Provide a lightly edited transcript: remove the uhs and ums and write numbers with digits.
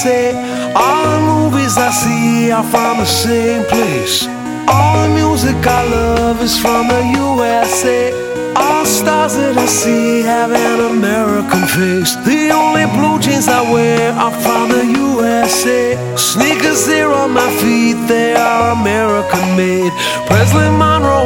USA. All the movies I see are from the same place. All the music I love is from the USA. All stars that I see have an American face. The only blue jeans I wear are from the USA. Sneakers there on my feet, they are American made. Presley Monroe